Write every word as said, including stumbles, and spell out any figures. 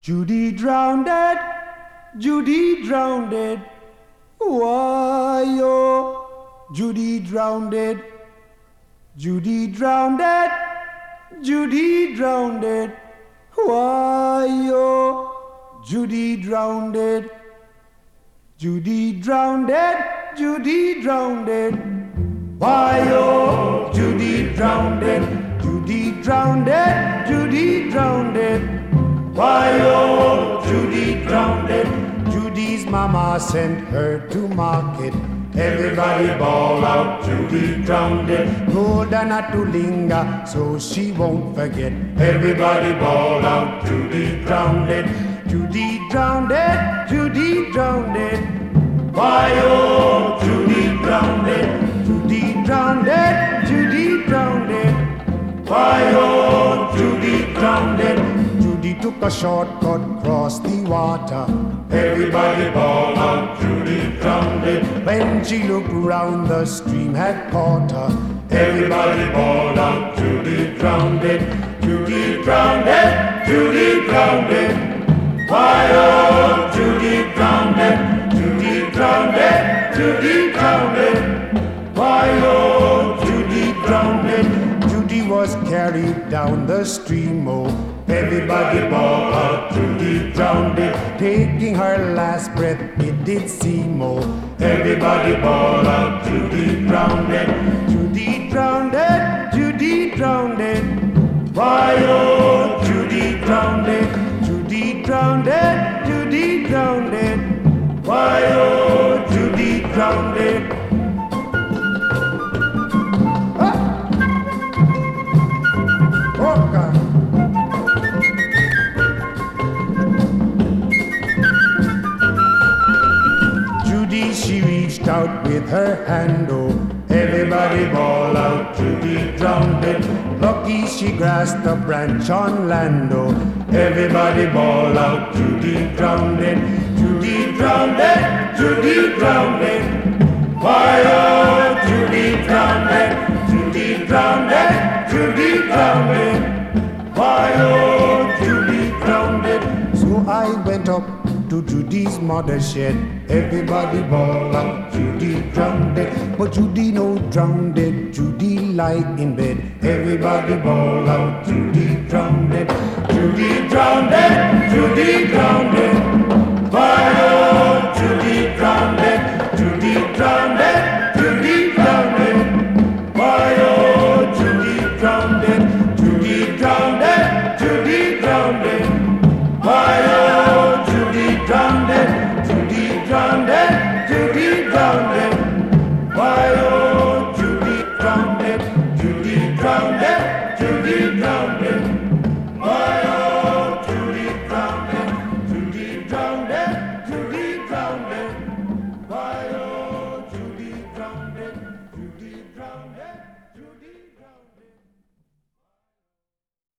Judy drowned it, Judy drowned it. Why, oh, Judy drowned it. Judy drowned it, Judy drowned it. Why, oh, Judy drowned it. Judy drowned it, Judy drowned it. Why, oh, Judy drowned it. Judy drowned it, Judy drowned it. Why, oh, Judy drowned it. Judy's mama sent her to market. Everybody bawl out, Judy drowned it. Told her not to linger, so she won't forget. Everybody bawl out, Judy drowned it. Judy drowned it, Judy drowned it. Why, oh, Judy drowned it. Judy drowned it, Judy drowned it. Why, oh, Judy drowned it. Judy took a shortcut across the water. Everybody bawled out, Judy drowned it. When she looked round, the stream had caught her. Everybody bawled out, Judy drowned it. Judy drowned it, Judy drowned it. Why, oh, Judy drowned it. Judy drowned it, Judy drowned it. Why, oh, Judy drowned it. Judy was carried down the stream, oh. Everybody bawled out, Judy drowned it. Taking her last breath, it did seem, oh. Everybody bawled out, Judy drowned it. Judy drowned it, Judy drowned it. Why, oh, Judy drowned it. Judy drowned it, Judy drowned it. Why, oh, Judy drowned it. Ah. Oh, God. She reached out with her hand, oh. Everybody bawled out, Judy drowned it. Lucky she grasped a branch on land, oh. Everybody bawled out, Judy drowned it. Judy drowned it, Judy drowned it. Why, oh, Judy drowned it. Judy drowned it, Judy drowned it. Why, oh, Judy drowned it. So I went up to Judy's mother's shed. Everybody bawled out, Judy drowned it. But Judy no drowned it, Judy lie in bed. Everybody bawled out, Judy drowned it. Judy drowned it,